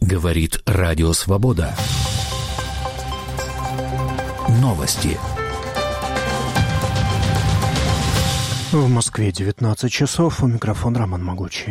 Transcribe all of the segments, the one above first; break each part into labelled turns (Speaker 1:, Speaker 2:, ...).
Speaker 1: Говорит Радио Свобода. Новости.
Speaker 2: В Москве 19 часов. У микрофона Роман Могучий.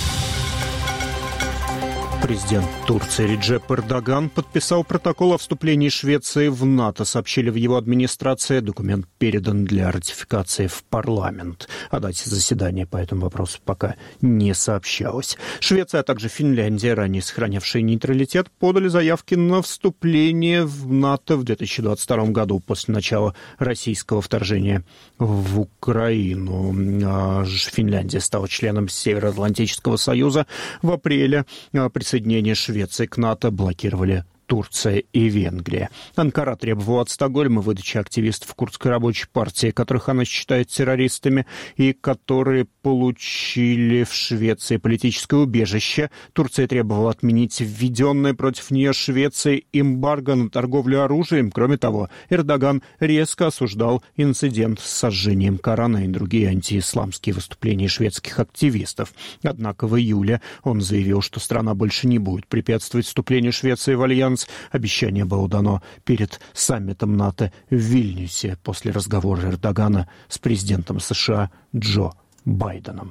Speaker 2: Президент Турции Реджеп Эрдоган подписал протокол о вступлении Швеции в НАТО, сообщили в его администрации. Документ передан для ратификации в парламент. О дате заседания по этому вопросу пока не сообщалось. Швеция, а также Финляндия, ранее сохранявшие нейтралитет, подали заявки на вступление в НАТО в 2022 году после начала российского вторжения в Украину. Финляндия стала членом Североатлантического союза в апреле. Присоединение Швеции к НАТО блокировали Турция и Венгрия. Анкара требовала от Стокгольма выдачи активистов Курдской рабочей партии, которых она считает террористами, и которые получили в Швеции политическое убежище. Турция требовала отменить введенное против нее Швецией эмбарго на торговлю оружием. Кроме того, Эрдоган резко осуждал инцидент с сожжением Корана и другие антиисламские выступления шведских активистов. Однако в июле он заявил, что страна больше не будет препятствовать вступлению Швеции в альянс. Обещание было дано перед саммитом НАТО в Вильнюсе после разговора Эрдогана с президентом США Джо Байденом.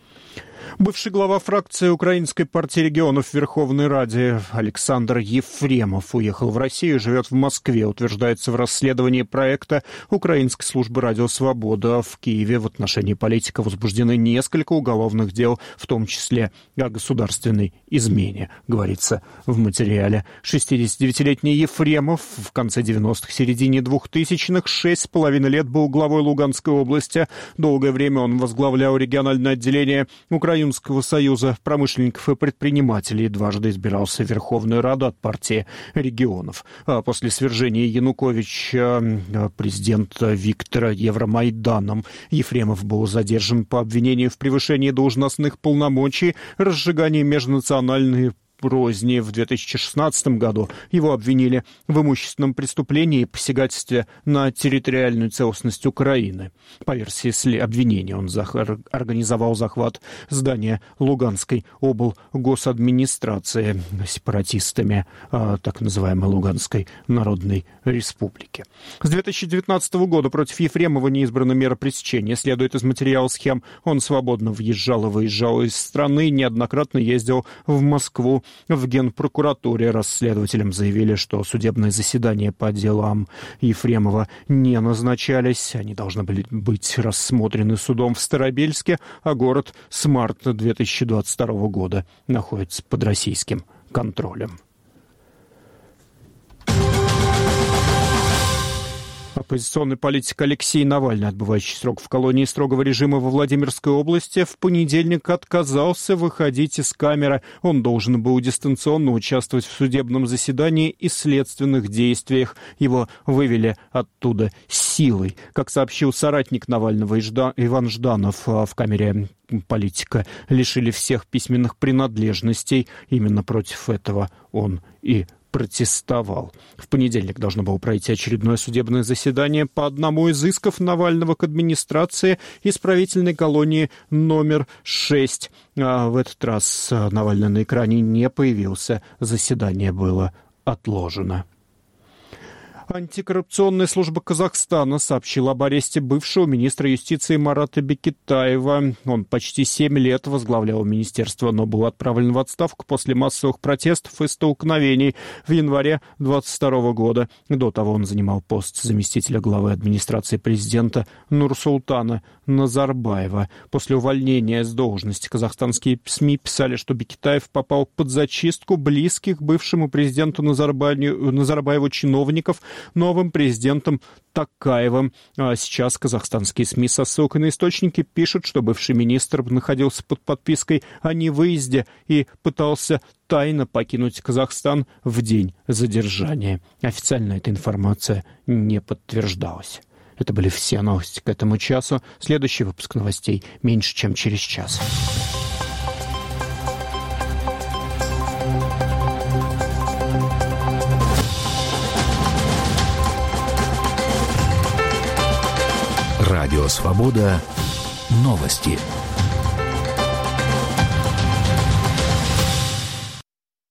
Speaker 2: Бывший глава фракции Украинской партии регионов в Верховной Раде Александр Ефремов уехал в Россию и живет в Москве, утверждается в расследовании проекта Украинской службы «Радио Свобода». В Киеве в отношении политика возбуждены несколько уголовных дел, в том числе о государственной измене, говорится в материале. 69-летний Ефремов в конце 90-х, середине 2000-х 6,5 лет был главой Луганской области. Долгое время он возглавлял региональное отделение Украинского союза промышленников и предпринимателей, дважды избирался в Верховную Раду от партии регионов. После свержения Януковича президента Виктора Евромайданом Ефремов был задержан по обвинению в превышении должностных полномочий, разжигании межнациональной розни. В 2016 году его обвинили в имущественном преступлении и посягательстве на территориальную целостность Украины. По версии обвинения он организовал захват здания Луганской облгосадминистрации сепаратистами так называемой Луганской Народной Республики. С 2019 года против Ефремова не избрана мера пресечения. Следует из материала схем. Он свободно въезжал и выезжал из страны, неоднократно ездил в Москву. В Генпрокуратуре расследователям заявили, что судебные заседания по делам Ефремова не назначались. Они должны были быть рассмотрены судом в Старобельске, а город с марта 2022 года находится под российским контролем. Оппозиционный политик Алексей Навальный, отбывающий срок в колонии строгого режима во Владимирской области, в понедельник отказался выходить из камеры. Он должен был дистанционно участвовать в судебном заседании и следственных действиях. Его вывели оттуда силой. Как сообщил соратник Навального Иван Жданов, в камере политика лишили всех письменных принадлежностей. Именно против этого он и протестовал. В понедельник должно было пройти очередное судебное заседание по одному из исков Навального к администрации исправительной колонии номер 6. В этот раз Навальный на экране не появился. Заседание было отложено. Антикоррупционная служба Казахстана сообщила об аресте бывшего министра юстиции Марата Бекетаева. Он почти 7 лет возглавлял министерство, но был отправлен в отставку после массовых протестов и столкновений в январе 2022 года. До того он занимал пост заместителя главы администрации президента Нурсултана Назарбаева. После увольнения с должности казахстанские СМИ писали, что Бекетаев попал под зачистку близких бывшему президенту Назарбаеву чиновников новым президентом Токаевым. А сейчас казахстанские СМИ со ссылкой на источники пишут, что бывший министр находился под подпиской о невыезде и пытался тайно покинуть Казахстан в день задержания. Официально эта информация не подтверждалась. Это были все новости к этому часу. Следующий выпуск новостей меньше, чем через час.
Speaker 1: Радио Свобода. Новости.